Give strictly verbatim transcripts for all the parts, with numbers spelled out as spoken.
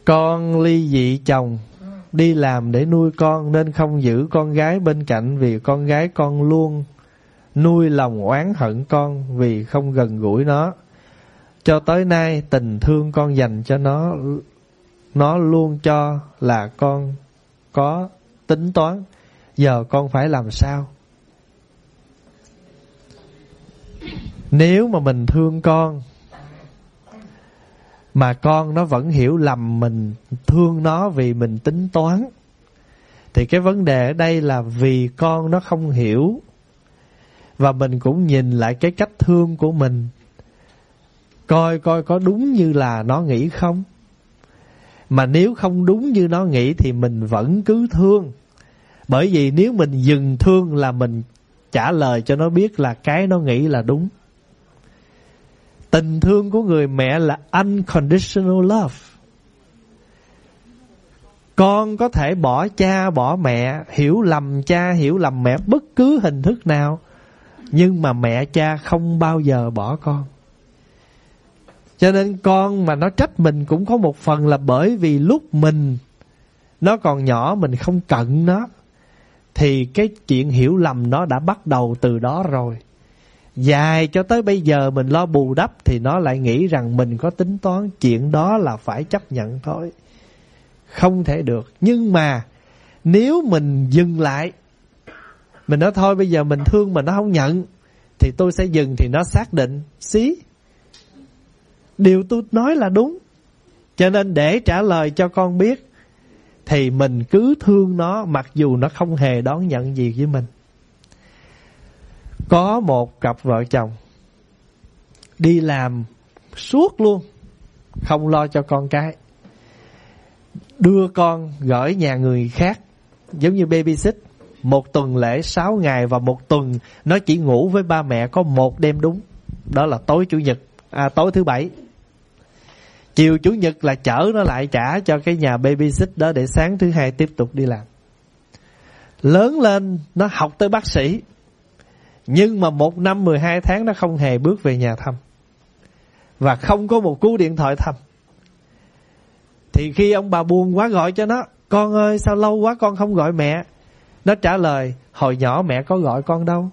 Con ly dị chồng, đi làm để nuôi con nên không giữ con gái bên cạnh, vì con gái con luôn nuôi lòng oán hận con vì không gần gũi nó. Cho tới nay tình thương con dành cho nó, nó luôn cho là con có tính toán. Giờ con phải làm sao? Nếu mà mình thương con mà con nó vẫn hiểu lầm mình thương nó vì mình tính toán, thì cái vấn đề ở đây là vì con nó không hiểu. Và mình cũng nhìn lại cái cách thương của mình, coi coi có đúng như là nó nghĩ không. Mà nếu không đúng như nó nghĩ thì mình vẫn cứ thương. Bởi vì nếu mình dừng thương là mình trả lời cho nó biết là cái nó nghĩ là đúng. Tình thương của người mẹ là unconditional love. Con có thể bỏ cha bỏ mẹ, hiểu lầm cha hiểu lầm mẹ bất cứ hình thức nào, nhưng mà mẹ cha không bao giờ bỏ con. Cho nên con mà nó trách mình cũng có một phần là bởi vì lúc mình nó còn nhỏ mình không cận nó, thì cái chuyện hiểu lầm nó đã bắt đầu từ đó rồi. Dài cho tới bây giờ mình lo bù đắp thì nó lại nghĩ rằng mình có tính toán. Chuyện đó là phải chấp nhận thôi, không thể được. Nhưng mà nếu mình dừng lại, mình nói thôi bây giờ mình thương mà nó không nhận, thì tôi sẽ dừng, thì nó xác định xí điều tôi nói là đúng. Cho nên để trả lời cho con biết thì mình cứ thương nó mặc dù nó không hề đón nhận gì với mình. Có một cặp vợ chồng đi làm suốt luôn, không lo cho con cái, đưa con gửi nhà người khác, giống như babysit. Một tuần lễ sáu ngày, và một tuần nó chỉ ngủ với ba mẹ có một đêm đúng, đó là tối chủ nhật, à, tối thứ bảy. Chiều chủ nhật là chở nó lại trả cho cái nhà babysit đó, để sáng thứ hai tiếp tục đi làm. Lớn lên nó học tới bác sĩ, nhưng mà một năm mười hai tháng nó không hề bước về nhà thăm, và không có một cú điện thoại thăm. Thì khi ông bà buồn quá gọi cho nó, con ơi sao lâu quá con không gọi mẹ. Nó trả lời, hồi nhỏ mẹ có gọi con đâu.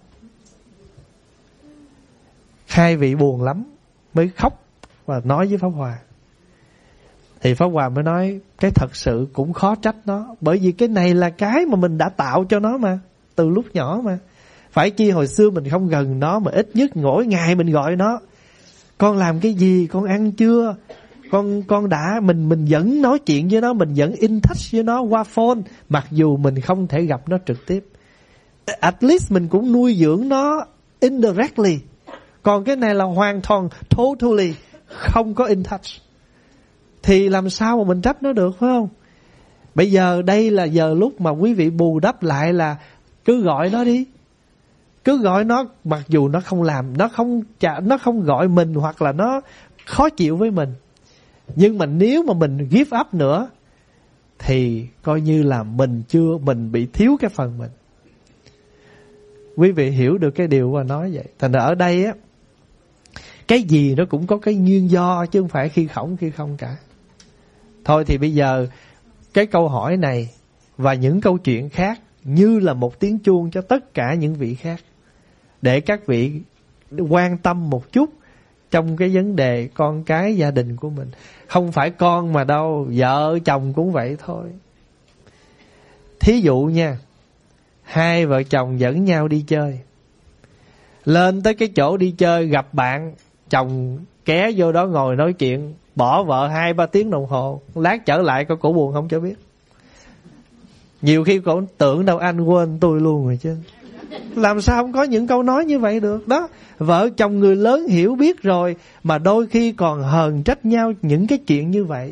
Hai vị buồn lắm, mới khóc và nói với Pháp Hòa. Thì Pháp Hòa mới nói, cái thật sự cũng khó trách nó, bởi vì cái này là cái mà mình đã tạo cho nó mà, từ lúc nhỏ mà. Phải chi hồi xưa mình không gần nó, mà ít nhất mỗi ngày mình gọi nó, con làm cái gì, con ăn chưa, Con con đã mình mình vẫn nói chuyện với nó, mình vẫn in touch với nó qua phone, mặc dù mình không thể gặp nó trực tiếp. At least mình cũng nuôi dưỡng nó indirectly. Còn cái này là hoàn toàn totally không có in touch, thì làm sao mà mình trách nó được, phải không? Bây giờ đây là giờ lúc mà quý vị bù đắp lại, là cứ gọi nó đi, cứ gọi nó, mặc dù nó không làm, nó không trả, nó không gọi mình, hoặc là nó khó chịu với mình. Nhưng mà nếu mà mình give up nữa thì coi như là mình chưa, mình bị thiếu cái phần mình. Quý vị hiểu được cái điều mà nói vậy. Thành ra ở đây á, cái gì nó cũng có cái nguyên do, chứ không phải khi khổng khi không cả. Thôi thì bây giờ cái câu hỏi này và những câu chuyện khác như là một tiếng chuông cho tất cả những vị khác, để các vị quan tâm một chút trong cái vấn đề con cái gia đình của mình. Không phải con mà đâu, vợ chồng cũng vậy thôi. Thí dụ nha, hai vợ chồng dẫn nhau đi chơi, lên tới cái chỗ đi chơi gặp bạn, chồng ké vô đó ngồi nói chuyện, bỏ vợ hai ba tiếng đồng hồ, lát trở lại có cổ buồn không cho biết. Nhiều khi cổ tưởng đâu anh quên tôi luôn rồi chứ. Làm sao không có những câu nói như vậy được đó. Vợ chồng người lớn hiểu biết rồi, mà đôi khi còn hờn trách nhau những cái chuyện như vậy.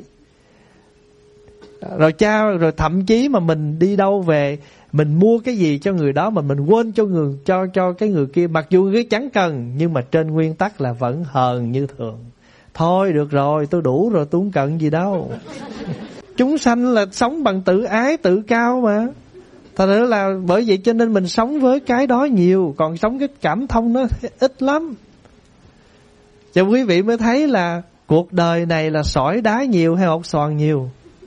Rồi cha, rồi thậm chí mà mình đi đâu về, mình mua cái gì cho người đó mà mình quên cho người cho cho cái người kia, mặc dù cái chẳng cần, nhưng mà trên nguyên tắc là vẫn hờn như thường. Thôi được rồi, tôi đủ rồi, tôi không cần gì đâu. Chúng sanh là sống bằng tự ái, tự cao mà. Thật ra là bởi vậy cho nên mình sống với cái đó nhiều, còn sống cái cảm thông nó ít lắm. Cho quý vị mới thấy là cuộc đời này là sỏi đá nhiều hay hột xoàn nhiều.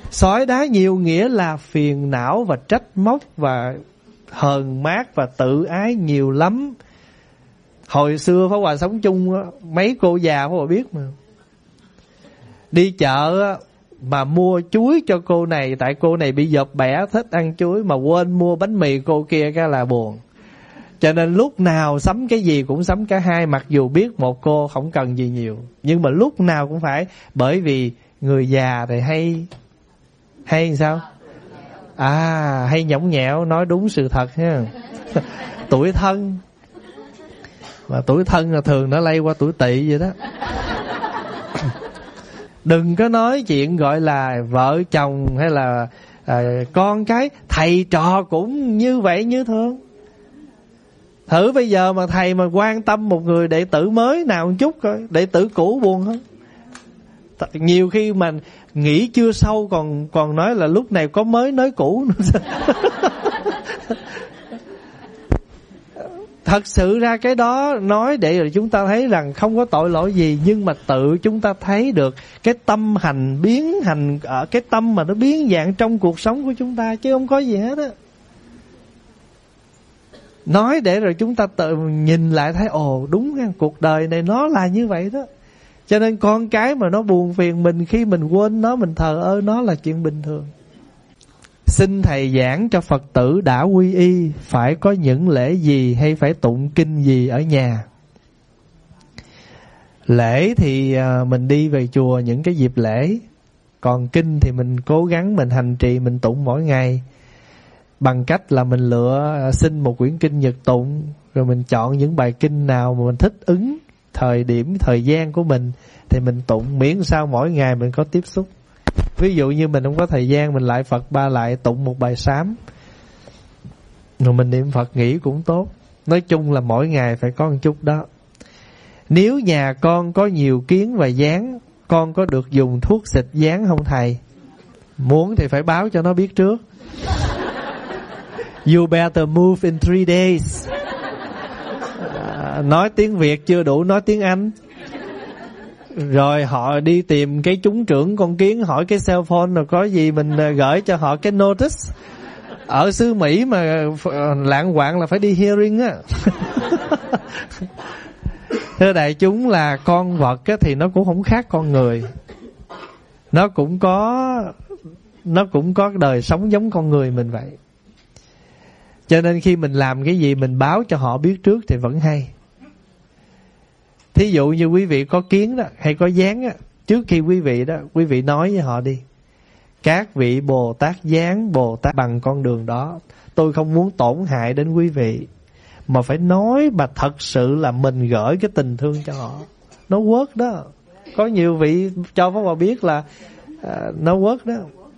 Sỏi đá nhiều nghĩa là phiền não và trách móc và hờn mát và tự ái nhiều lắm. Hồi xưa Pháp Hòa sống chung á, mấy cô già Pháp Hòa biết mà. Đi chợ á, mà mua chuối cho cô này, tại cô này bị dợp bẻ thích ăn chuối, mà quên mua bánh mì cô kia cái là buồn. Cho nên lúc nào sắm cái gì cũng sắm cả hai, mặc dù biết một cô không cần gì nhiều, nhưng mà lúc nào cũng phải. Bởi vì người già thì hay Hay sao? À, hay nhõng nhẽo, nói đúng sự thật ha. Tuổi thân. Mà tuổi thân là thường nó lây qua tuổi Tỵ vậy đó. Đừng có nói chuyện gọi là vợ chồng hay là à, con cái, thầy trò cũng như vậy như thường. Thử bây giờ mà thầy mà quan tâm một người đệ tử mới nào một chút coi, đệ tử cũ buồn không? Nhiều khi mà nghĩ chưa sâu còn còn nói là lúc này có mới nói cũ nữa. Thật sự ra cái đó nói để rồi chúng ta thấy rằng không có tội lỗi gì, nhưng mà tự chúng ta thấy được cái tâm hành biến hành ở cái tâm mà nó biến dạng trong cuộc sống của chúng ta, chứ không có gì hết á. Nói để rồi chúng ta tự nhìn lại thấy ồ đúng ha, cuộc đời này nó là như vậy đó. Cho nên con cái mà nó buồn phiền mình, khi mình quên nó, mình thờ ơ nó là chuyện bình thường. Xin thầy giảng cho Phật tử đã quy y phải có những lễ gì hay phải tụng kinh gì ở nhà. Lễ thì mình đi về chùa những cái dịp lễ, còn kinh thì mình cố gắng mình hành trì, mình tụng mỗi ngày bằng cách là mình lựa xin một quyển kinh nhật tụng, rồi mình chọn những bài kinh nào mà mình thích ứng thời điểm thời gian của mình thì mình tụng, miễn sao mỗi ngày mình có tiếp xúc. Ví dụ như mình không có thời gian, mình lại Phật ba lại tụng một bài sám, rồi mình niệm Phật nghỉ cũng tốt. Nói chung là mỗi ngày phải có một chút đó. Nếu nhà con có nhiều kiến và gián, con có được dùng thuốc xịt gián không thầy? Muốn thì phải báo cho nó biết trước. You better move in three days. À, nói tiếng Việt chưa đủ, nói tiếng Anh. Rồi họ đi tìm cái chúng trưởng con kiến, hỏi cái cell phone, rồi có gì mình gửi cho họ cái notice. Ở xứ Mỹ mà lạng quạng là phải đi hearing á. Thưa đại chúng, là con vật á, thì nó cũng không khác con người. Nó cũng có Nó cũng có đời sống giống con người mình vậy. Cho nên khi mình làm cái gì mình báo cho họ biết trước thì vẫn hay. Thí dụ như quý vị có kiến đó, hay có gián á, trước khi quý vị đó, quý vị nói với họ đi: các vị Bồ Tát gián, Bồ Tát bằng con đường đó, tôi không muốn tổn hại đến quý vị. Mà phải nói mà thật sự là mình gửi cái tình thương cho họ. Nó work đó. Có nhiều vị cho Pháp Hòa biết là uh, nó work đó.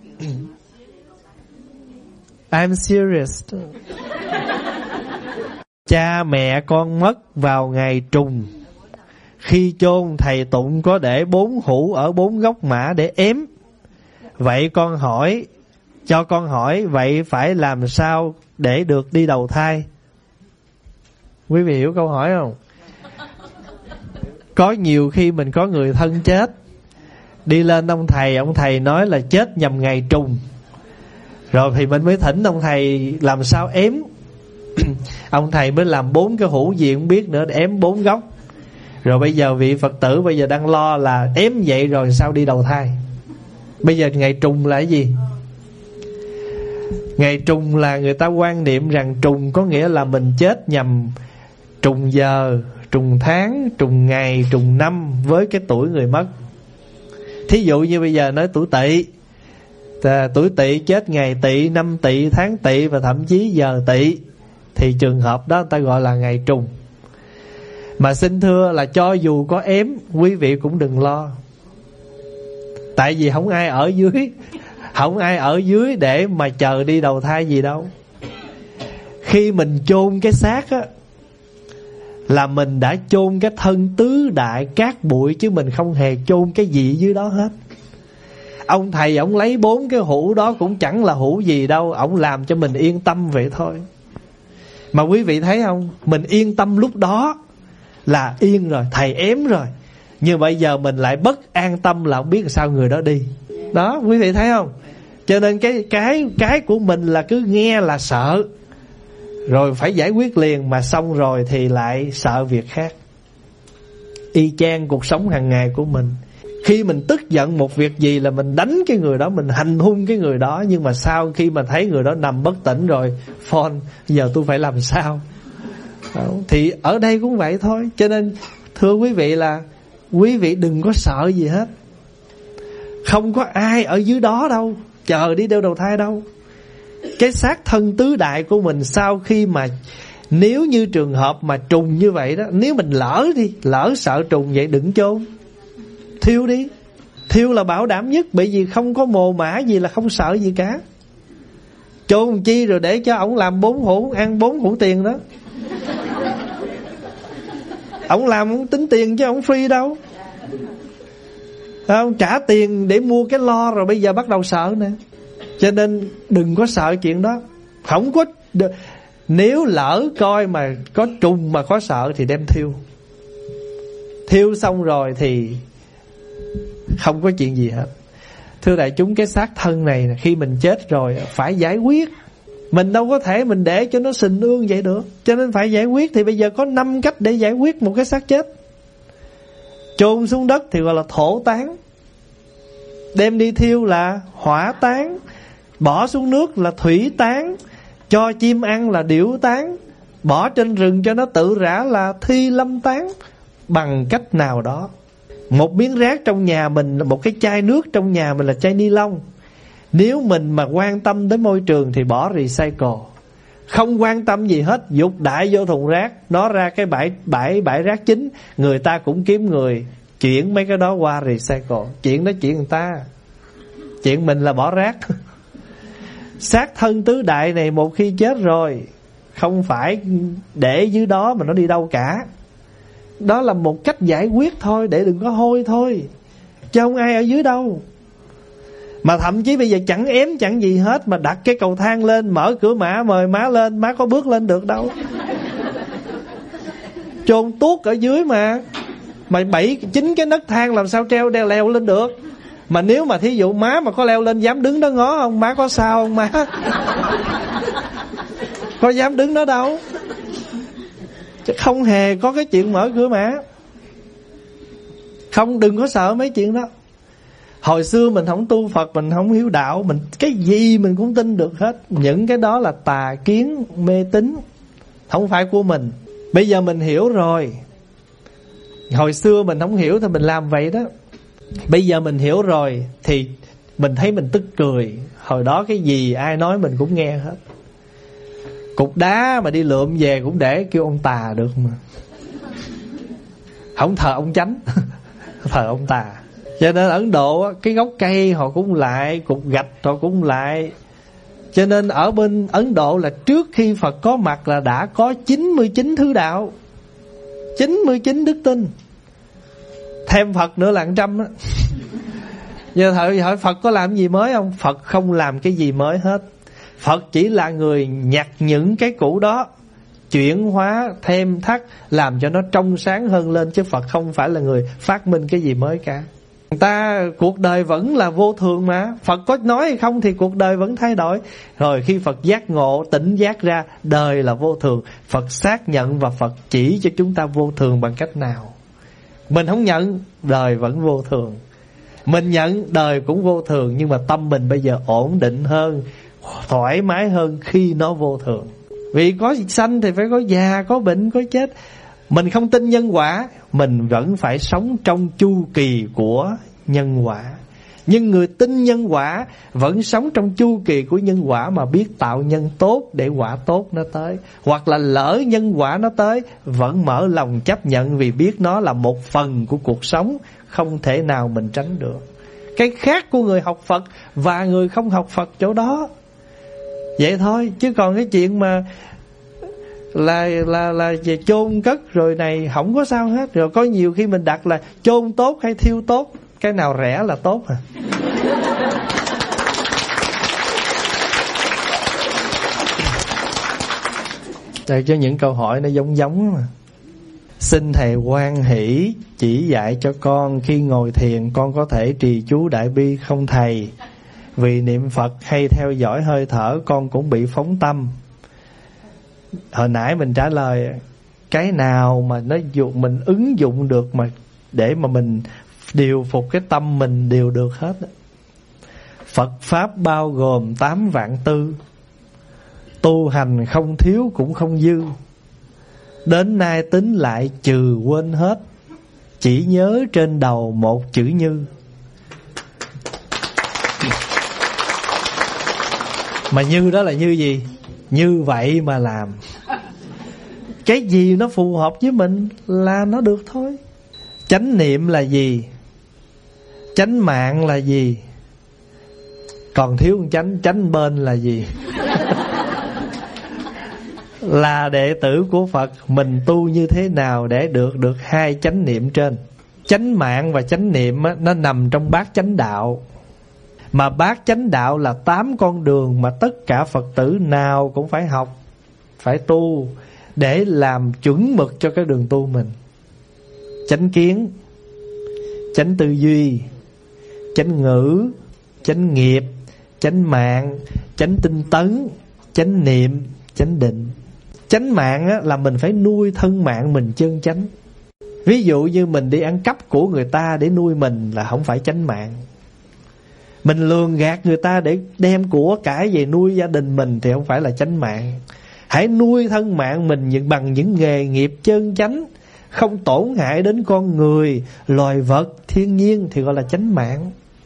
I'm serious. Cha mẹ con mất vào ngày trùng. Khi chôn thầy tụng có để bốn hũ ở bốn góc mã để ém. Vậy con hỏi, cho con hỏi, vậy phải làm sao để được đi đầu thai? Quý vị hiểu câu hỏi không? Có nhiều khi mình có người thân chết, đi lên ông thầy, ông thầy nói là chết nhằm ngày trùng. Rồi thì mình mới thỉnh ông thầy làm sao ém. Ông thầy mới làm bốn cái hũ gì không biết nữa, ém bốn góc. Rồi bây giờ vị Phật tử bây giờ đang lo là ém vậy rồi sao đi đầu thai. Bây giờ ngày trùng là cái gì? Ngày trùng là người ta quan niệm rằng trùng có nghĩa là mình chết nhằm trùng giờ, trùng tháng, trùng ngày, trùng năm với cái tuổi người mất. Thí dụ như bây giờ nói tuổi Tỵ, tuổi Tỵ chết ngày Tỵ, năm Tỵ, tháng Tỵ và thậm chí giờ Tỵ, thì trường hợp đó người ta gọi là ngày trùng. Mà xin thưa là cho dù có ém, quý vị cũng đừng lo. Tại vì không ai ở dưới, không ai ở dưới để mà chờ đi đầu thai gì đâu. Khi mình chôn cái xác á, là mình đã chôn cái thân tứ đại cát bụi, chứ mình không hề chôn cái gì dưới đó hết. Ông thầy ông lấy bốn cái hũ đó cũng chẳng là hũ gì đâu, ông làm cho mình yên tâm vậy thôi. Mà quý vị thấy không, mình yên tâm lúc đó là yên rồi, thầy ém rồi. Nhưng bây giờ mình lại bất an tâm là không biết sao người đó đi. Đó, quý vị thấy không? Cho nên cái cái cái của mình là cứ nghe là sợ, rồi phải giải quyết liền, mà xong rồi thì lại sợ việc khác. Y chang cuộc sống hàng ngày của mình. Khi mình tức giận một việc gì là mình đánh cái người đó, mình hành hung cái người đó. Nhưng mà sau khi mà thấy người đó nằm bất tỉnh rồi, phone, giờ tôi phải làm sao? Thì ở đây cũng vậy thôi. Cho nên thưa quý vị là quý vị đừng có sợ gì hết. Không có ai ở dưới đó đâu, chờ đi đeo đầu thai đâu. Cái xác thân tứ đại của mình sau khi mà, nếu như trường hợp mà trùng như vậy đó, nếu mình lỡ đi, lỡ sợ trùng vậy đừng chôn, thiêu đi. Thiêu là bảo đảm nhất, bởi vì không có mồ mả gì là không sợ gì cả. Chôn chi rồi để cho ổng làm bốn hũ, ăn bốn hũ tiền đó. Ổng làm ổng tính tiền chứ ổng free đâu. Không, trả tiền để mua cái lo rồi bây giờ bắt đầu sợ nè. Cho nên đừng có sợ chuyện đó. Không có, nếu lỡ coi mà có trùng mà có sợ thì đem thiêu. Thiêu xong rồi thì không có chuyện gì hết. Thưa đại chúng, cái xác thân này khi mình chết rồi phải giải quyết. Mình đâu có thể mình để cho nó sình ương vậy được. Cho nên phải giải quyết. Thì bây giờ có năm cách để giải quyết một cái xác chết. Chôn xuống đất thì gọi là thổ táng, đem đi thiêu là hỏa táng, bỏ xuống nước là thủy táng, cho chim ăn là điểu táng, bỏ trên rừng cho nó tự rã là thi lâm táng. Bằng cách nào đó. Một miếng rác trong nhà mình, một cái chai nước trong nhà mình là chai ni lông, nếu mình mà quan tâm đến môi trường thì bỏ recycle. Không quan tâm gì hết, dục đại vô thùng rác, nó ra cái bãi bãi bãi rác chính, người ta cũng kiếm người chuyển mấy cái đó qua recycle. Chuyện đó chuyện người ta, chuyện mình là bỏ rác. Xác thân tứ đại này một khi chết rồi không phải để dưới đó mà nó đi đâu cả. Đó là một cách giải quyết thôi, để đừng có hôi thôi, chứ không ai ở dưới đâu. Mà thậm chí bây giờ chẳng ém chẳng gì hết, mà đặt cái cầu thang lên, mở cửa mã mời má lên, má có bước lên được đâu. Chôn tuốt ở dưới mà. Mà bảy chín cái nấc thang làm sao treo đeo leo lên được. Mà nếu mà thí dụ má mà có leo lên dám đứng đó ngó không? Má có sao không má? Có dám đứng đó đâu. Chứ không hề có cái chuyện mở cửa mã. Không, đừng có sợ mấy chuyện đó. Hồi xưa mình không tu Phật, mình không hiếu đạo, mình cái gì mình cũng tin được hết. Những cái đó là tà kiến, mê tín, không phải của mình. Bây giờ mình hiểu rồi. Hồi xưa mình không hiểu thì mình làm vậy đó. Bây giờ mình hiểu rồi thì mình thấy mình tức cười. Hồi đó cái gì ai nói mình cũng nghe hết. Cục đá mà đi lượm về cũng để kêu ông tà được mà. Không thờ ông chánh, thờ ông tà. Cho nên Ấn Độ cái gốc cây họ cũng lại, cục gạch họ cũng lại. Cho nên ở bên Ấn Độ là trước khi Phật có mặt là đã có chín mươi chín thứ đạo, chín mươi chín đức tin, thêm Phật nữa là một trăm á. Giờ hỏi, hỏi Phật có làm gì mới không? Phật không làm cái gì mới hết. Phật chỉ là người nhặt những cái cũ đó, chuyển hóa, thêm thắt, làm cho nó trong sáng hơn lên. Chứ Phật không phải là người phát minh cái gì mới cả. Người ta cuộc đời vẫn là vô thường mà. Phật có nói hay không thì cuộc đời vẫn thay đổi. Rồi khi Phật giác ngộ, tỉnh giác ra đời là vô thường, Phật xác nhận và Phật chỉ cho chúng ta vô thường bằng cách nào. Mình không nhận, đời vẫn vô thường. Mình nhận, đời cũng vô thường. Nhưng mà tâm mình bây giờ ổn định hơn, thoải mái hơn khi nó vô thường. Vì có sanh thì phải có già, có bệnh, có chết. Mình không tin nhân quả, mình vẫn phải sống trong chu kỳ của nhân quả. Nhưng người tin nhân quả vẫn sống trong chu kỳ của nhân quả, mà biết tạo nhân tốt để quả tốt nó tới. Hoặc là lỡ nhân quả nó tới, vẫn mở lòng chấp nhận, vì biết nó là một phần của cuộc sống, không thể nào mình tránh được. Cái khác của người học Phật và người không học Phật chỗ đó. Vậy thôi, chứ còn cái chuyện mà là là là về chôn cất rồi này không có sao hết. Rồi có nhiều khi mình đặt là chôn tốt hay thiêu tốt, cái nào rẻ là tốt à. Đây cho những câu hỏi nó giống giống mà. Xin thầy hoan hỷ chỉ dạy cho con, khi ngồi thiền con có thể trì chú đại bi không thầy? Vì niệm Phật hay theo dõi hơi thở, con cũng bị phóng tâm. Hồi nãy mình trả lời, cái nào mà nó dụng mình ứng dụng được mà để mà mình điều phục cái tâm mình đều được hết. Phật Pháp bao gồm tám vạn tư, tu hành không thiếu cũng không dư. Đến nay tính lại trừ quên hết, chỉ nhớ trên đầu một chữ như. Mà như đó là như gì? Như vậy mà làm. Cái gì nó phù hợp với mình là nó được thôi. Chánh niệm là gì? Chánh mạng là gì? Còn thiếu một chánh, chánh bên là gì? Là đệ tử của Phật, mình tu như thế nào để được được hai chánh niệm trên? Chánh mạng và chánh niệm á, nó nằm trong bát chánh đạo. Mà bát chánh đạo là tám con đường mà tất cả Phật tử nào cũng phải học, phải tu để làm chuẩn mực cho cái đường tu mình. Chánh kiến, chánh tư duy, chánh ngữ, chánh nghiệp, chánh mạng, chánh tinh tấn, chánh niệm, chánh định. Chánh mạng á, là mình phải nuôi thân mạng mình chân chánh. Ví dụ như mình đi ăn cắp của người ta để nuôi mình là không phải chánh mạng. Mình lường gạt người ta để đem của cải về nuôi gia đình mình thì không phải là chánh mạng. Hãy nuôi thân mạng mình bằng những nghề nghiệp chân chánh, không tổn hại đến con người, loài vật, thiên nhiên thì gọi là chánh mạng.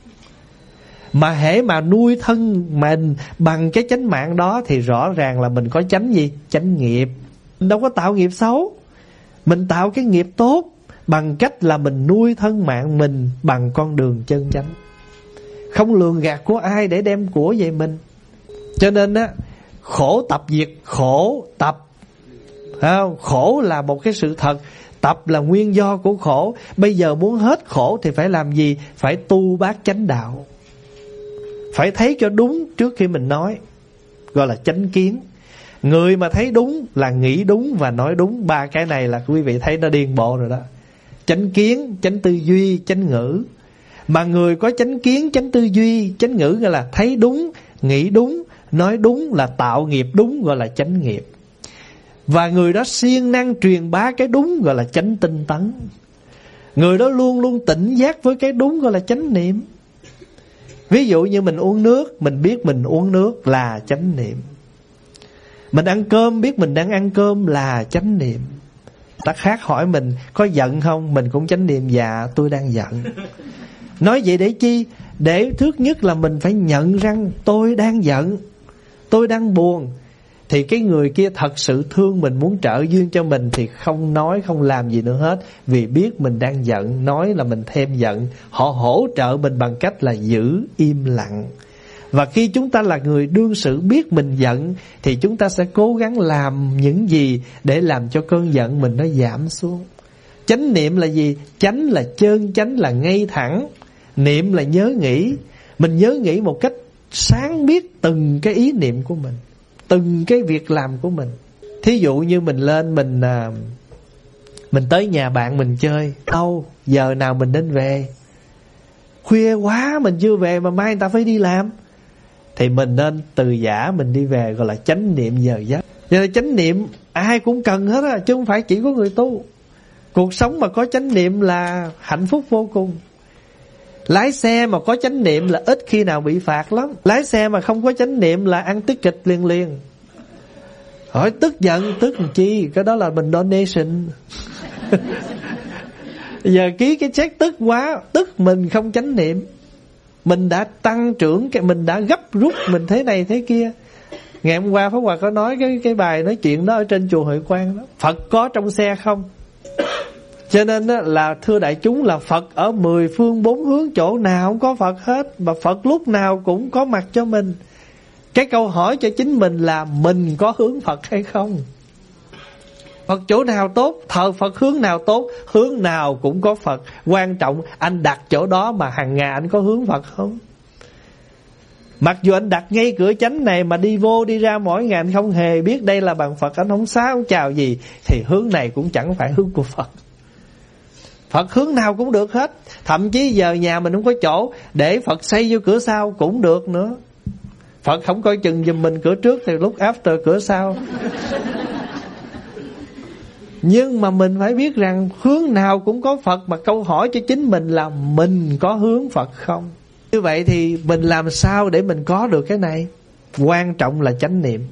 Mà hễ mà nuôi thân mình bằng cái chánh mạng đó thì rõ ràng là mình có chánh gì? Chánh nghiệp. Mình đâu có tạo nghiệp xấu. Mình tạo cái nghiệp tốt bằng cách là mình nuôi thân mạng mình bằng con đường chân chánh, không lường gạt của ai để đem của về mình. Cho nên á, khổ tập diệt, khổ tập, không? Khổ là một cái sự thật, tập là nguyên do của khổ. Bây giờ muốn hết khổ thì phải làm gì? Phải tu bát chánh đạo, phải thấy cho đúng trước khi mình nói, gọi là chánh kiến. Người mà thấy đúng là nghĩ đúng và nói đúng. Ba cái này là quý vị thấy nó điên bộ rồi đó. Chánh kiến, chánh tư duy, chánh ngữ. Mà người có chánh kiến, chánh tư duy, chánh ngữ gọi là thấy đúng, nghĩ đúng, nói đúng, là tạo nghiệp đúng, gọi là chánh nghiệp. Và người đó siêng năng truyền bá cái đúng gọi là chánh tinh tấn. Người đó luôn luôn tỉnh giác với cái đúng gọi là chánh niệm. Ví dụ như mình uống nước, mình biết mình uống nước là chánh niệm. Mình ăn cơm biết mình đang ăn cơm là chánh niệm. Ta khác hỏi mình có giận không, mình cũng chánh niệm dạ tôi đang giận. Nói vậy để chi? Để thứ nhất là mình phải nhận rằng tôi đang giận, tôi đang buồn. Thì cái người kia thật sự thương mình, muốn trợ duyên cho mình thì không nói, không làm gì nữa hết. Vì biết mình đang giận, nói là mình thêm giận. Họ hỗ trợ mình bằng cách là giữ im lặng. Và khi chúng ta là người đương sự biết mình giận thì chúng ta sẽ cố gắng làm những gì để làm cho cơn giận mình nó giảm xuống. Chánh niệm là gì? Chánh là chân chánh, là ngay thẳng. Niệm là nhớ nghĩ. Mình nhớ nghĩ một cách sáng biết từng cái ý niệm của mình, từng cái việc làm của mình. Thí dụ như mình lên Mình à, mình tới nhà bạn mình chơi, đâu giờ nào mình đến về, khuya quá mình chưa về mà mai người ta phải đi làm, thì mình nên từ giã mình đi về, gọi là chánh niệm giờ giấc. Cho nên chánh niệm ai cũng cần hết á, chứ không phải chỉ có người tu. Cuộc sống mà có chánh niệm là hạnh phúc vô cùng. Lái xe mà có chánh niệm là ít khi nào bị phạt lắm. Lái xe mà không có chánh niệm là ăn ticket liền liền. Hỏi tức giận, tức làm chi? Cái đó là mình donation. Giờ ký cái check tức quá, tức mình không chánh niệm. Mình đã tăng trưởng, mình đã gấp rút, mình thế này thế kia. Ngày hôm qua Pháp Hòa có nói cái, cái bài nói chuyện đó ở trên chùa Huệ Quang đó. Phật có trong xe không? Cho nên đó là thưa đại chúng là Phật ở mười phương bốn hướng, chỗ nào không có Phật hết. Mà Phật lúc nào cũng có mặt cho mình. Cái câu hỏi cho chính mình là mình có hướng Phật hay không? Phật chỗ nào tốt, thờ Phật hướng nào tốt, hướng nào cũng có Phật. Quan trọng anh đặt chỗ đó mà hàng ngày anh có hướng Phật không? Mặc dù anh đặt ngay cửa chánh này mà đi vô đi ra mỗi ngày anh không hề biết đây là bàn Phật, anh không xá không chào gì, thì hướng này cũng chẳng phải hướng của Phật. Phật hướng nào cũng được hết. Thậm chí giờ nhà mình không có chỗ, để Phật xây vô cửa sau cũng được nữa. Phật không coi chừng giùm mình cửa trước thì lúc after cửa sau. Nhưng mà mình phải biết rằng hướng nào cũng có Phật. Mà câu hỏi cho chính mình là mình có hướng Phật không? Như vậy thì mình làm sao để mình có được cái này? Quan trọng là chánh niệm.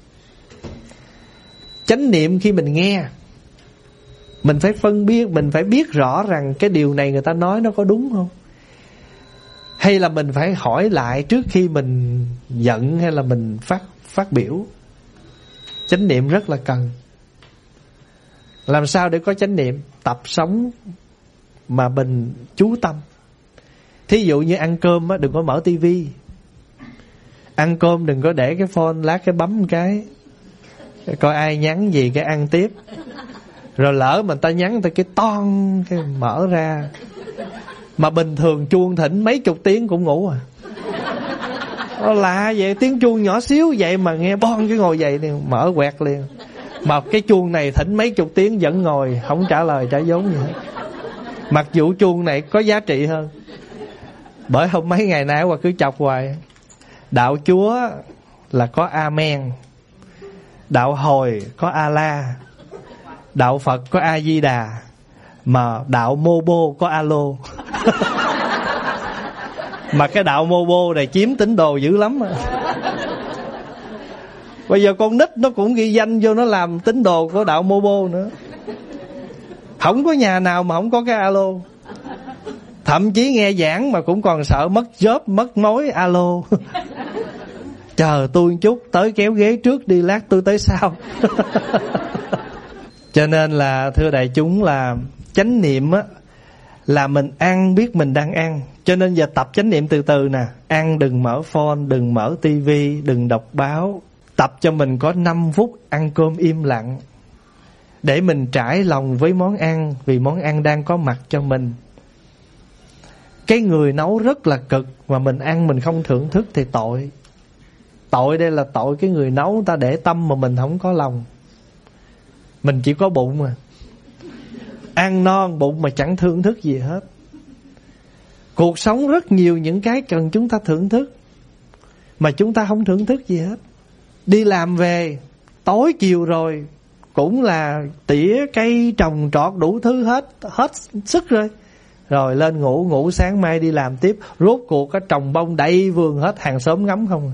Chánh niệm khi mình nghe, mình phải phân biết, mình phải biết rõ rằng cái điều này người ta nói nó có đúng không? Hay là mình phải hỏi lại trước khi mình giận hay là mình phát phát biểu. Chánh niệm rất là cần. Làm sao để có chánh niệm? Tập sống mà mình chú tâm. Thí dụ như ăn cơm á, đừng có mở tivi. Ăn cơm đừng có để cái phone, lát cái bấm cái coi ai nhắn gì cái ăn tiếp. Rồi lỡ mà người ta nhắn người ta cái ton cái mở ra. Mà bình thường chuông thỉnh mấy chục tiếng cũng ngủ à. Nó lạ vậy, tiếng chuông nhỏ xíu vậy mà nghe bon cái ngồi dậy thì mở quẹt liền. Mà cái chuông này thỉnh mấy chục tiếng vẫn ngồi không trả lời trả vốn gì hết. Mặc dù chuông này có giá trị hơn. Bởi không mấy ngày nay qua cứ chọc hoài. Đạo Chúa là có Amen, đạo Hồi có A-la, đạo Phật có A-di-đà, mà đạo Mô-bô có A-lô. Mà cái đạo Mô-bô này chiếm tín đồ dữ lắm à. Bây giờ con nít nó cũng ghi danh vô, nó làm tín đồ của đạo Mô-bô nữa. Không có nhà nào mà không có cái A-lô. Thậm chí nghe giảng mà cũng còn sợ mất job, mất mối alo. Chờ tôi chút, tới kéo ghế trước đi, lát tôi tới sau. Cho nên là thưa đại chúng là chánh niệm á, là mình ăn biết mình đang ăn. Cho nên giờ tập chánh niệm từ từ nè. Ăn đừng mở phone, đừng mở tivi, đừng đọc báo. Tập cho mình có năm phút ăn cơm im lặng, để mình trải lòng với món ăn, vì món ăn đang có mặt cho mình. Cái người nấu rất là cực, mà mình ăn mình không thưởng thức thì tội. Tội đây là tội cái người nấu, người ta để tâm mà mình không có lòng. Mình chỉ có bụng mà. Ăn non bụng mà chẳng thưởng thức gì hết. Cuộc sống rất nhiều những cái cần chúng ta thưởng thức, mà chúng ta không thưởng thức gì hết. Đi làm về tối chiều rồi cũng là tỉa cây trồng trọt đủ thứ hết, hết sức rồi. Rồi lên ngủ, ngủ sáng mai đi làm tiếp. Rốt cuộc cái trồng bông đầy vườn hết, hàng xóm ngắm không.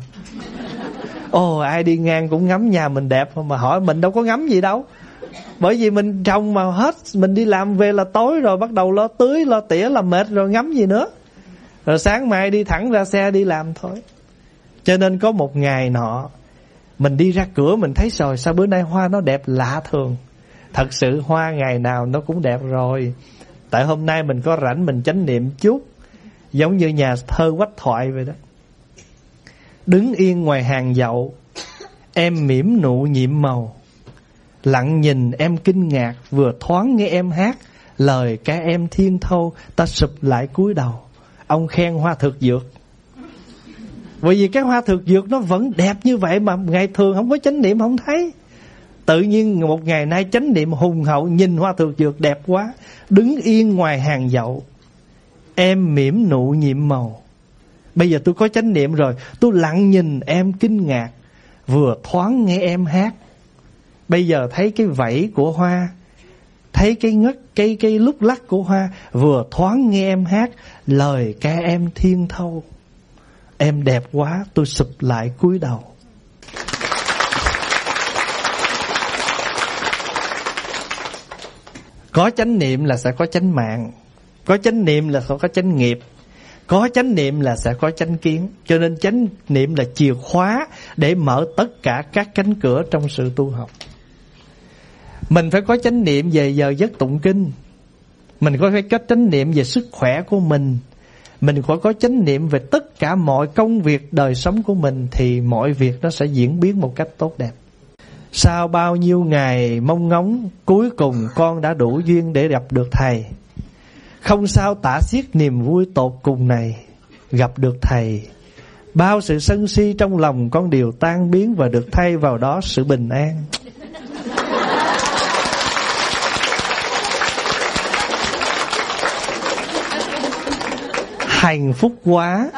Ồ, ai đi ngang cũng ngắm nhà mình đẹp. Mà hỏi mình đâu có ngắm gì đâu. Bởi vì mình trồng mà hết. Mình đi làm về là tối rồi, bắt đầu lo tưới, lo tỉa là mệt rồi, ngắm gì nữa. Rồi sáng mai đi thẳng ra xe đi làm thôi. Cho nên có một ngày nọ, mình đi ra cửa mình thấy rồi, sao bữa nay hoa nó đẹp lạ thường. Thật sự hoa ngày nào nó cũng đẹp rồi. Tại hôm nay mình có rảnh mình chánh niệm chút. Giống như nhà thơ Quách Thoại vậy đó. Đứng yên ngoài hàng dậu, em mỉm nụ nhiệm màu. Lặng nhìn em kinh ngạc, vừa thoáng nghe em hát. Lời ca em thiên thâu, ta sụp lại cúi đầu. Ông khen hoa thực dược. Bởi vì cái hoa thực dược nó vẫn đẹp như vậy, mà ngày thường không có chánh niệm không thấy. Tự nhiên một ngày nay chánh niệm hùng hậu, nhìn hoa thực dược đẹp quá. Đứng yên ngoài hàng dậu, em mỉm nụ nhiệm màu. Bây giờ tôi có chánh niệm rồi, tôi lặng nhìn em kinh ngạc, vừa thoáng nghe em hát. Bây giờ thấy cái vẫy của hoa, thấy cái ngất, cái, cái lúc lắc của hoa, vừa thoáng nghe em hát. Lời ca em thiên thâu, em đẹp quá, tôi sụp lại cúi đầu. Có chánh niệm là sẽ có chánh mạng. Có chánh niệm là sẽ có chánh nghiệp. Có chánh niệm là sẽ có chánh kiến. Cho nên chánh niệm là chìa khóa để mở tất cả các cánh cửa trong sự tu học. Mình phải có chánh niệm về giờ giấc tụng kinh. Mình có phải có chánh niệm về sức khỏe của mình. Mình phải có chánh niệm về tất cả mọi công việc đời sống của mình. Thì mọi việc nó sẽ diễn biến một cách tốt đẹp. Sau bao nhiêu ngày mong ngóng, cuối cùng con đã đủ duyên để gặp được Thầy. Không sao tả xiết niềm vui tột cùng này. Gặp được Thầy, bao sự sân si trong lòng con đều tan biến, và được thay vào đó sự bình an. hạnh phúc quá.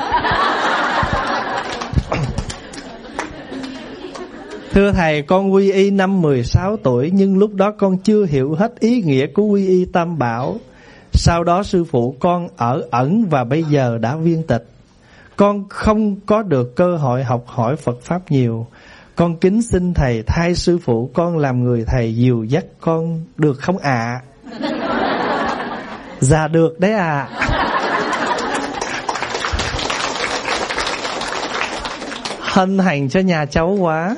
Thưa thầy, con quy y năm mười sáu tuổi, nhưng lúc đó con chưa hiểu hết ý nghĩa của quy y Tam Bảo. Sau đó sư phụ con ở ẩn và bây giờ đã viên tịch. Con không có được cơ hội học hỏi Phật Pháp nhiều. Con kính xin thầy thay sư phụ con làm người thầy dìu dắt con được không ạ? À? Dạ được đấy ạ. À. Hân hạnh cho nhà cháu quá.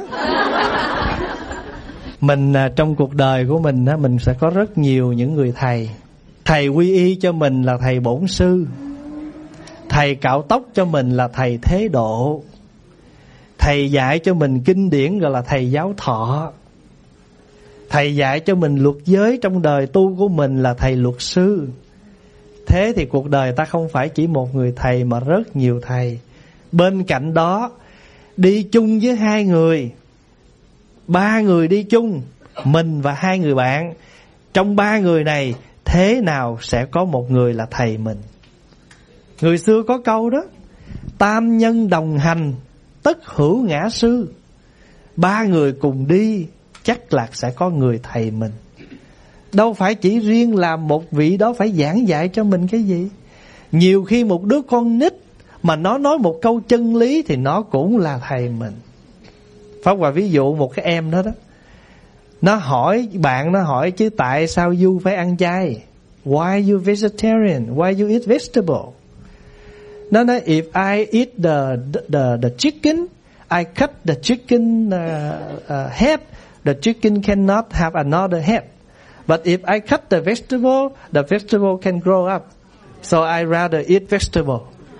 Mình trong cuộc đời của mình mình sẽ có rất nhiều những người thầy. Thầy quy y cho mình là thầy bổn sư. Thầy cạo tóc cho mình là thầy thế độ. Thầy dạy cho mình kinh điển gọi là thầy giáo thọ. Thầy dạy cho mình luật giới trong đời tu của mình là thầy luật sư. Thế thì cuộc đời ta không phải chỉ một người thầy mà rất nhiều thầy. Bên cạnh đó, đi chung với hai người, ba người đi chung, mình và hai người bạn. Trong ba người này, thế nào sẽ có một người là thầy mình? Người xưa có câu đó, tam nhân đồng hành, tất hữu ngã sư. Ba người cùng đi, chắc là sẽ có người thầy mình. Đâu phải chỉ riêng là một vị đó phải giảng dạy cho mình cái gì. Nhiều khi một đứa con nít mà nó nói một câu chân lý thì nó cũng là thầy mình. Pháp Hòa ví dụ một cái em đó đó, nó hỏi bạn, nó hỏi chứ tại sao you phải ăn chay? Why you vegetarian? Why you eat vegetable? Nó nói if I eat the the the chicken, I cut the chicken uh, uh, head, the chicken cannot have another head. But if I cut the vegetable, the vegetable can grow up. So I rather eat vegetable.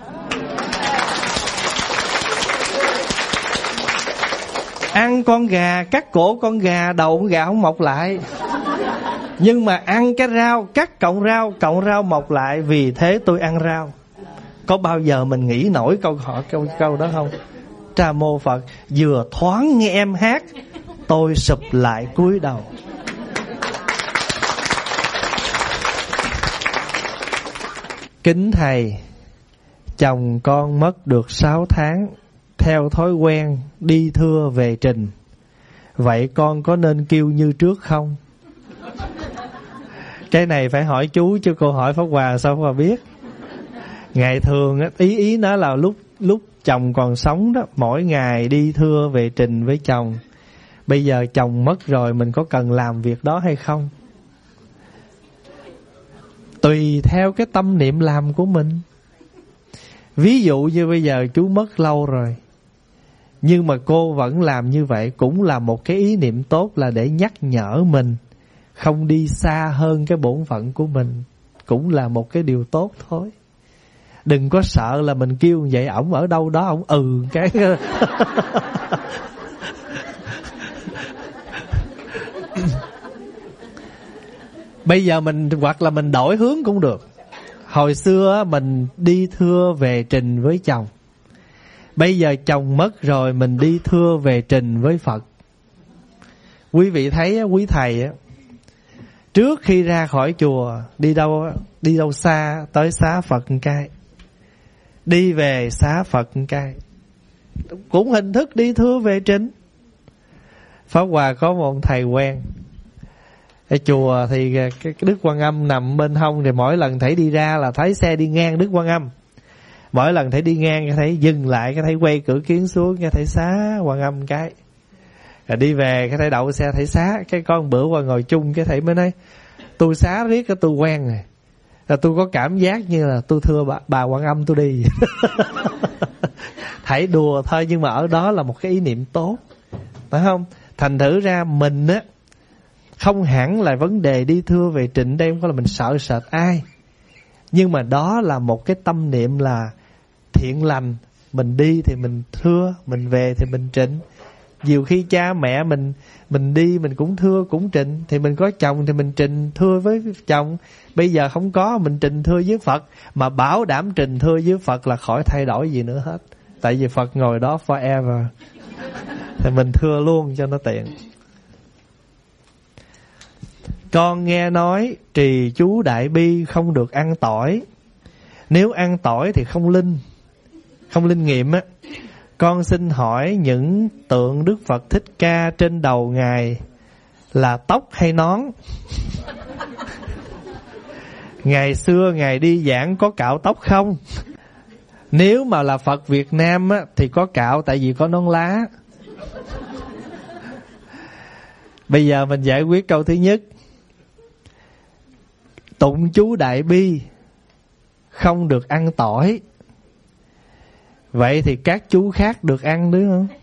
Ăn con gà, cắt cổ con gà, đầu con gà không mọc lại. Nhưng mà ăn cái rau, cắt cọng rau, cọng rau mọc lại, vì thế tôi ăn rau. Có bao giờ mình nghĩ nổi câu hỏi câu, câu đó không? Tra Mô Phật, vừa thoáng nghe em hát, tôi sụp lại cúi đầu. Kính thầy, chồng con mất được sáu tháng, theo thói quen đi thưa về trình. Vậy con có nên kêu như trước không? Cái này phải hỏi chú chứ cô hỏi Pháp Hòa sao Pháp Hòa biết. Ngày thường ý ý nó là lúc lúc chồng còn sống đó, mỗi ngày đi thưa về trình với chồng. Bây giờ chồng mất rồi, mình có cần làm việc đó hay không? Tùy theo cái tâm niệm làm của mình. Ví dụ như bây giờ chú mất lâu rồi, nhưng mà cô vẫn làm như vậy, cũng là một cái ý niệm tốt, là để nhắc nhở mình không đi xa hơn cái bổn phận của mình. Cũng là một cái điều tốt thôi. Đừng có sợ là mình kêu vậy, ổng ở đâu đó ổng ừ cái bây giờ mình hoặc là mình đổi hướng cũng được. Hồi xưa mình đi thưa về trình với chồng, bây giờ chồng mất rồi mình đi thưa về trình với Phật. Quý vị thấy quý thầy trước khi ra khỏi chùa đi đâu đi đâu xa tới xá Phật một cái, đi về xá Phật một cái, cũng hình thức đi thưa về trình. Pháp Hòa có một thầy quen ở chùa thì cái Đức Quan Âm nằm bên hông, thì mỗi lần thầy đi ra là thấy xe đi ngang Đức Quan Âm. Mỗi lần thầy đi ngang cái thầy dừng lại, cái thầy quay cửa kiến xuống, cái thầy xá Quan Âm cái. Rồi đi về cái thầy đậu xe thầy xá, cái con bữa qua ngồi chung cái thầy mới nói tôi xá riết cái tôi quen rồi. Là tôi có cảm giác như là tôi thưa bà, bà Quan Âm tôi đi. Thầy đùa thôi, nhưng mà ở đó là một cái ý niệm tốt, phải không? Thành thử ra mình á, không hẳn là vấn đề đi thưa về trịnh đây không có là mình sợ sệt ai, nhưng mà đó là một cái tâm niệm là thiện lành. Mình đi thì mình thưa, mình về thì mình trịnh. Nhiều khi cha mẹ mình mình đi mình cũng thưa cũng trịnh, thì mình có chồng thì mình trịnh thưa với chồng. Bây giờ không có, mình trịnh thưa với Phật, mà bảo đảm trịnh thưa với Phật là khỏi thay đổi gì nữa hết, tại vì Phật ngồi đó forever. Thì mình thưa luôn cho nó tiện. Con nghe nói trì chú Đại Bi không được ăn tỏi, Nếu ăn tỏi thì không linh, không linh nghiệm á. Con xin hỏi những tượng Đức Phật Thích Ca trên đầu Ngài là tóc hay nón? Ngày xưa Ngài đi giảng có cạo tóc không? Nếu mà là Phật Việt Nam á, thì có cạo, tại vì có nón lá. Bây giờ mình giải quyết câu thứ nhất. Tụng chú Đại Bi không được ăn tỏi. Vậy thì các chú khác được ăn đúng không?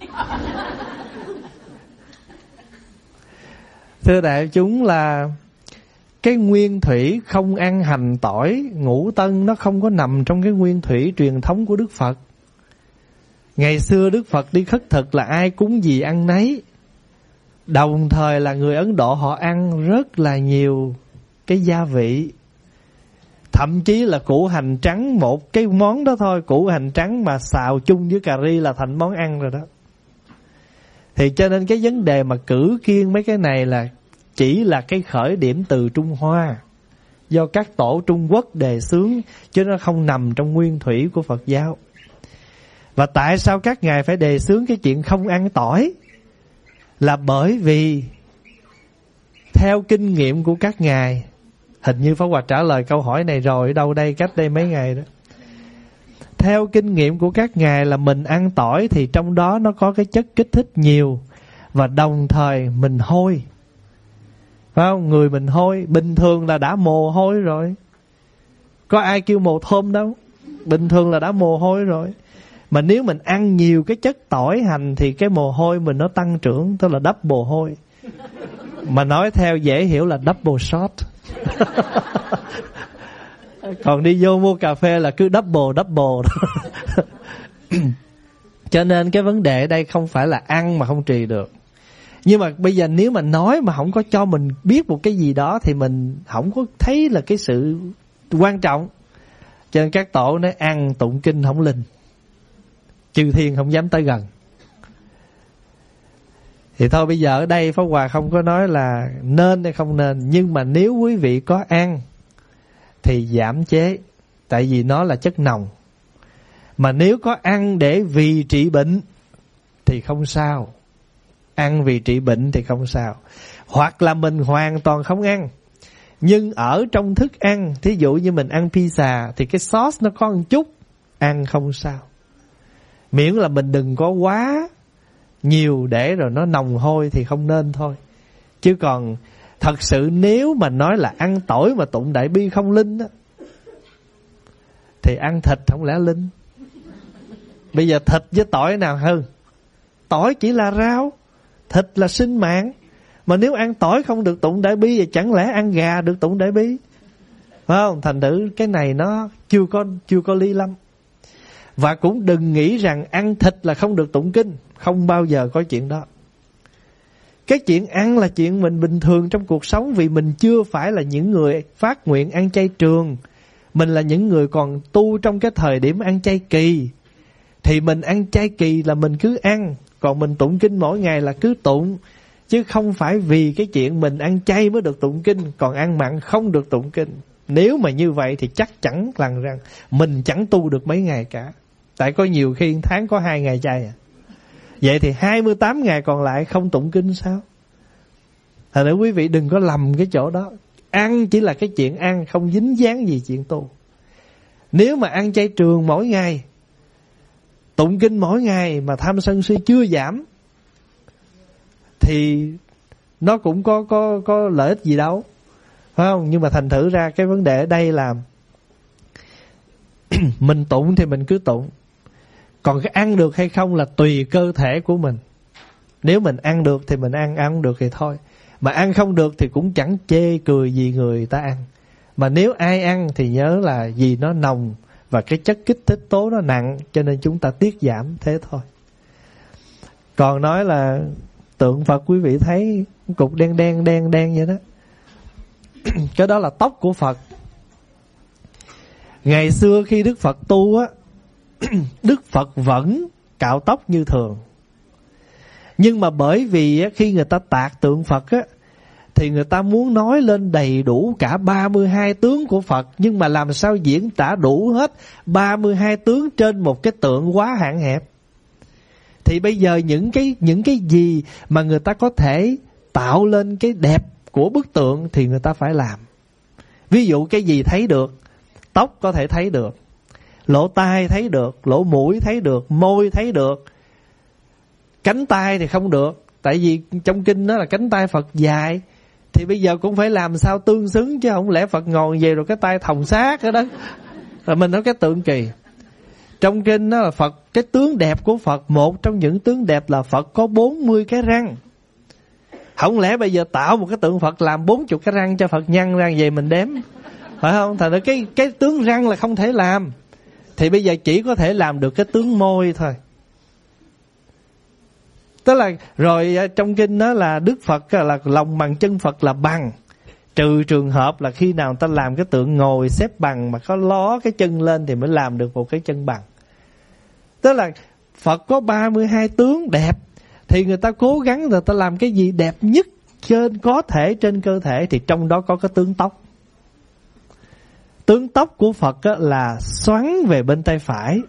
Thưa đại chúng, là cái nguyên thủy không ăn hành tỏi, ngũ tân nó không có nằm trong cái nguyên thủy truyền thống của Đức Phật. Ngày xưa Đức Phật đi khất thực là ai cúng gì ăn nấy. Đồng thời là người Ấn Độ họ ăn rất là nhiều cái gia vị. Thậm chí là củ hành trắng, một cái món đó thôi, củ hành trắng mà xào chung với cà ri là thành món ăn rồi đó. Thì cho nên cái vấn đề mà cử kiêng mấy cái này là chỉ là cái khởi điểm từ Trung Hoa, do các tổ Trung Quốc đề xướng, chứ nó không nằm trong nguyên thủy của Phật giáo. Và tại sao các ngài phải đề xướng cái chuyện không ăn tỏi? Là bởi vì theo kinh nghiệm của các ngài, hình như Pháp Hòa trả lời câu hỏi này rồi ở đâu đây, cách đây mấy ngày đó. Theo kinh nghiệm của các ngài là mình ăn tỏi thì trong đó nó có cái chất kích thích nhiều, và đồng thời mình hôi, phải không? Người mình hôi, bình thường là đã mồ hôi rồi, có ai kêu mồ thơm đâu, bình thường là đã mồ hôi rồi. Mà nếu mình ăn nhiều cái chất tỏi hành thì cái mồ hôi mình nó tăng trưởng, tức là double hôi. Mà nói theo dễ hiểu là double shot. Còn đi vô mua cà phê là cứ double double. Cho nên cái vấn đề ở đây không phải là ăn mà không trì được. Nhưng mà bây giờ nếu mà nói mà không có cho mình biết một cái gì đó thì mình không có thấy là cái sự quan trọng. Cho nên các tổ nói ăn tụng kinh không linh, chư thiên không dám tới gần. Thì thôi bây giờ ở đây Pháp Hòa không có nói là nên hay không nên, nhưng mà nếu quý vị có ăn thì giảm chế, tại vì nó là chất nồng. Mà nếu có ăn để vì trị bệnh thì không sao. Ăn vì trị bệnh thì không sao. Hoặc là mình hoàn toàn không ăn, nhưng ở trong thức ăn, thí dụ như mình ăn pizza thì cái sauce nó có một chút, ăn không sao. Miễn là mình đừng có quá nhiều để rồi nó nồng hôi thì không nên thôi. Chứ còn thật sự nếu mà nói là ăn tỏi mà tụng Đại Bi không linh á, thì ăn thịt không lẽ linh? Bây giờ thịt với tỏi nào hơn? Tỏi chỉ là rau, thịt là sinh mạng. Mà nếu ăn tỏi không được tụng Đại Bi thì chẳng lẽ ăn gà được tụng Đại Bi? Phải không? Thành thử cái này nó chưa có, chưa có lý lắm. Và cũng đừng nghĩ rằng ăn thịt là không được tụng kinh. Không bao giờ có chuyện đó. Cái chuyện ăn là chuyện mình bình thường trong cuộc sống, vì mình chưa phải là những người phát nguyện ăn chay trường. Mình là những người còn tu trong cái thời điểm ăn chay kỳ. Thì mình ăn chay kỳ là mình cứ ăn, còn mình tụng kinh mỗi ngày là cứ tụng. Chứ không phải vì cái chuyện mình ăn chay mới được tụng kinh, còn ăn mặn không được tụng kinh. Nếu mà như vậy thì chắc chắn rằng rằng mình chẳng tu được mấy ngày cả. Tại có nhiều khi tháng có hai ngày chay à. Vậy thì hai mươi tám ngày còn lại không tụng kinh sao? Thật ra quý vị đừng có lầm cái chỗ đó. Ăn chỉ là cái chuyện ăn, không dính dáng gì chuyện tu. Nếu mà ăn chay trường mỗi ngày, tụng kinh mỗi ngày mà tham sân si chưa giảm, thì nó cũng có, có, có lợi ích gì đâu, phải không? Nhưng mà thành thử ra cái vấn đề ở đây là mình tụng thì mình cứ tụng. Còn cái ăn được hay không là tùy cơ thể của mình. Nếu mình ăn được thì mình ăn, ăn không được thì thôi. Mà ăn không được thì cũng chẳng chê cười gì người ta ăn. Mà nếu ai ăn thì nhớ là vì nó nồng và cái chất kích thích tố nó nặng, cho nên chúng ta tiết giảm thế thôi. Còn nói là tượng Phật quý vị thấy cục đen đen đen đen vậy đó. Cái đó là tóc của Phật. Ngày xưa khi Đức Phật tu á, Đức Phật vẫn cạo tóc như thường. Nhưng mà bởi vì á, khi người ta tạc tượng Phật á, thì người ta muốn nói lên đầy đủ cả ba mươi hai tướng của Phật, nhưng mà làm sao diễn tả đủ hết ba mươi hai tướng trên một cái tượng quá hạn hẹp. Thì bây giờ những cái những cái gì mà người ta có thể tạo lên cái đẹp của bức tượng thì người ta phải làm. Ví dụ cái gì thấy được, tóc có thể thấy được, lỗ tai thấy được, lỗ mũi thấy được, môi thấy được. Cánh tay thì không được, tại vì trong kinh đó là cánh tay Phật dài. Thì bây giờ cũng phải làm sao tương xứng, chứ không lẽ Phật ngồi về rồi cái tay thòng xác ở đó, rồi mình nói cái tượng kỳ. Trong kinh đó là Phật, cái tướng đẹp của Phật, một trong những tướng đẹp là Phật có bốn mươi cái răng. Không lẽ bây giờ tạo một cái tượng Phật làm bốn mươi cái răng cho Phật nhăn răng về mình đếm, phải không? Thành ra cái, cái tướng răng là không thể làm. Thì bây giờ chỉ có thể làm được cái tướng môi thôi. Tức là rồi trong kinh đó là Đức Phật là lòng bằng chân Phật là bằng, trừ trường hợp là khi nào người ta làm cái tượng ngồi xếp bằng mà có ló cái chân lên thì mới làm được một cái chân bằng. Tức là Phật có ba mươi hai tướng đẹp, thì người ta cố gắng người ta làm cái gì đẹp nhất trên có thể trên cơ thể, thì trong đó có cái tướng tóc. Tướng tóc của Phật là xoắn về bên tay phải.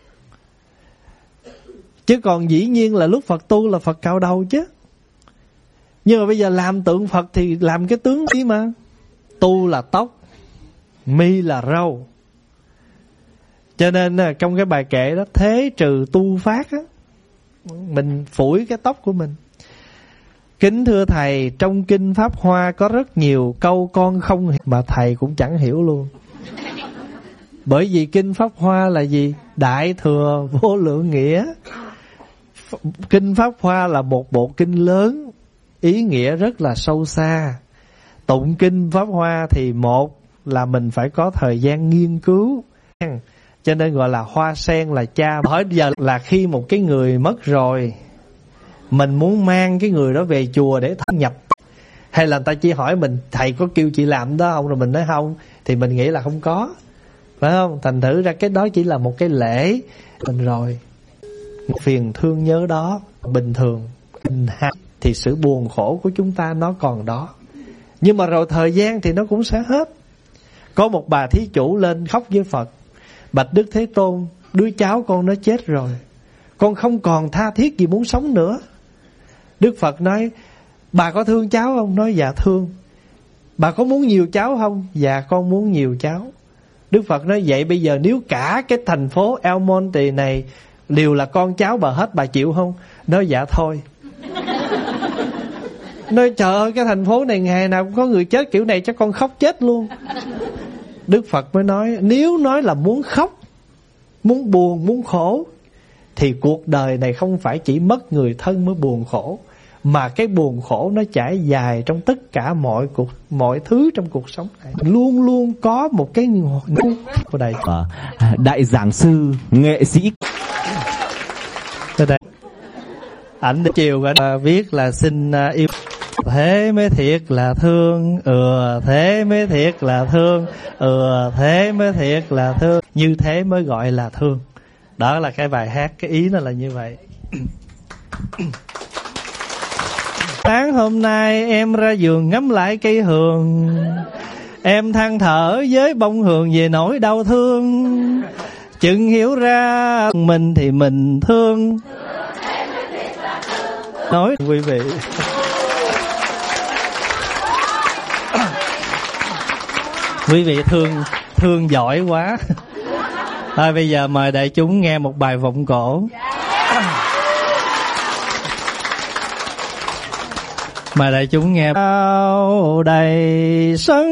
Chứ còn dĩ nhiên là lúc Phật tu là Phật cạo đầu chứ. Nhưng mà bây giờ làm tượng Phật thì làm cái tướng gì mà. Tu là tóc, mi là râu. Cho nên trong cái bài kệ đó, thế trừ tu phát á, mình phủi cái tóc của mình. Kính thưa Thầy, trong kinh Pháp Hoa có rất nhiều câu con không hiểu, mà Thầy cũng chẳng hiểu luôn. Bởi vì kinh Pháp Hoa là gì? Đại thừa vô lượng nghĩa. Kinh Pháp Hoa là một bộ kinh lớn, ý nghĩa rất là sâu xa. Tụng kinh Pháp Hoa thì một là mình phải có thời gian nghiên cứu, cho nên gọi là hoa sen là cha. Hỏi giờ là khi một cái người mất rồi, mình muốn mang cái người đó về chùa để thâm nhập, hay là người ta chỉ hỏi mình Thầy có kêu chị làm đó không, rồi mình nói không, thì mình nghĩ là không có, phải không? Thành thử ra cái đó chỉ là một cái lễ mình rồi. Phiền thương nhớ đó bình thường thì sự buồn khổ của chúng ta nó còn đó, nhưng mà rồi thời gian thì nó cũng sẽ hết. Có một bà thí chủ lên khóc với Phật: bạch Đức Thế Tôn, đứa cháu con nó chết rồi, con không còn tha thiết gì muốn sống nữa. Đức Phật nói: bà có thương cháu không? Nói dạ thương. Bà có muốn nhiều cháu không? Dạ con muốn nhiều cháu. Đức Phật nói: vậy bây giờ nếu cả cái thành phố El Monte này đều là con cháu bà hết, bà chịu không? Nói dạ thôi. Nói trời ơi, cái thành phố này ngày nào cũng có người chết kiểu này, chắc con khóc chết luôn. Đức Phật mới nói: nếu nói là muốn khóc, muốn buồn, muốn khổ, thì cuộc đời này không phải chỉ mất người thân mới buồn khổ, mà cái buồn khổ nó trải dài trong tất cả mọi cuộc mọi thứ trong cuộc sống này. Luôn luôn có một cái của đây. Đại giảng sư, nghệ sĩ. Đây. Ảnh chiều ảnh viết là xin yêu thế mới thiệt là thương, ừ thế mới thiệt là thương, ừ thế mới thiệt là thương, như thế mới gọi là thương. Đó là cái bài hát, cái ý nó là như vậy. Sáng hôm nay em ra vườn ngắm lại cây hường, em than thở với bông hường về nỗi đau thương. Chừng hiểu ra mình thì mình thương. Nói quý vị. Quý vị thương thương giỏi quá. Thôi bây giờ mời đại chúng nghe một bài vọng cổ. Mời đại chúng nghe. Ao đầy sân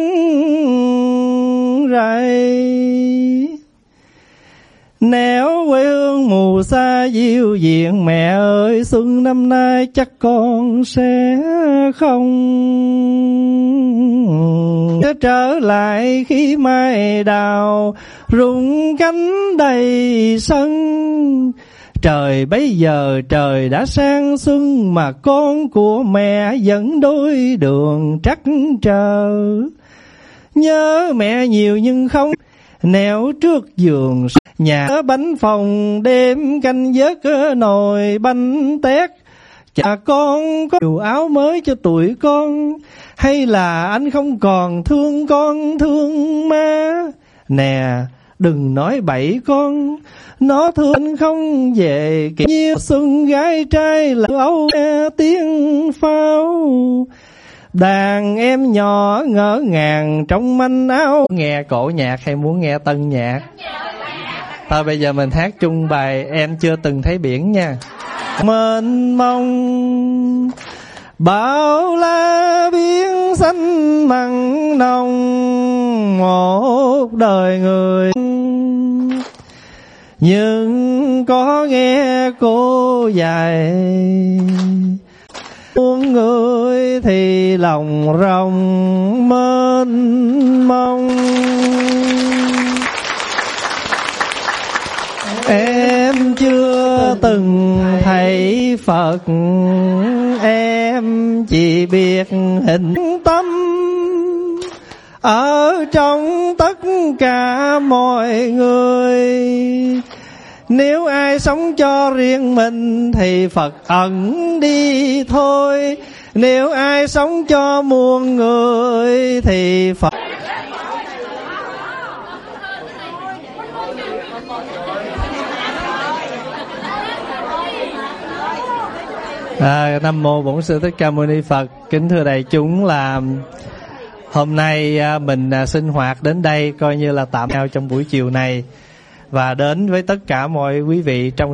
rây, nẻo quê hương mù xa diêu diện, mẹ ơi xuân năm nay chắc con sẽ không trở lại khi mai đào rụng cánh đầy sân. Trời bấy giờ trời đã sang xuân, mà con của mẹ vẫn đôi đường trắc trở. Nhớ mẹ nhiều nhưng không nẻo trước giường, nhà bánh phòng đêm canh vớt nồi bánh tét, Cha con có nhiều áo mới cho tuổi con, hay là anh không còn thương con thương má? Nè, đừng nói bậy con, nó thương anh không về kịp như xuân gái trai là âu nghe tiếng pháo. Đàn em nhỏ ngỡ ngàng trong manh áo. Nghe cổ nhạc hay muốn nghe tân nhạc? Thôi bây giờ mình hát chung bài Em Chưa Từng Thấy Biển nha. Mênh mông bao la biển xanh mặn nồng, một đời người nhưng có nghe cô dạy, muôn người thì lòng rồng mênh mông. Em chưa từng thấy Phật, em chỉ biết hình tâm ở trong tất cả mọi người. Nếu ai sống cho riêng mình thì Phật ẩn đi thôi, nếu ai sống cho muôn người thì Phật. À, Nam Mô Bổn Sư Thích Ca Mâu Ni Phật. Kính thưa đại chúng, là hôm nay mình sinh hoạt đến đây coi như là tạm nhau trong buổi chiều này, và đến với tất cả mọi quý vị trong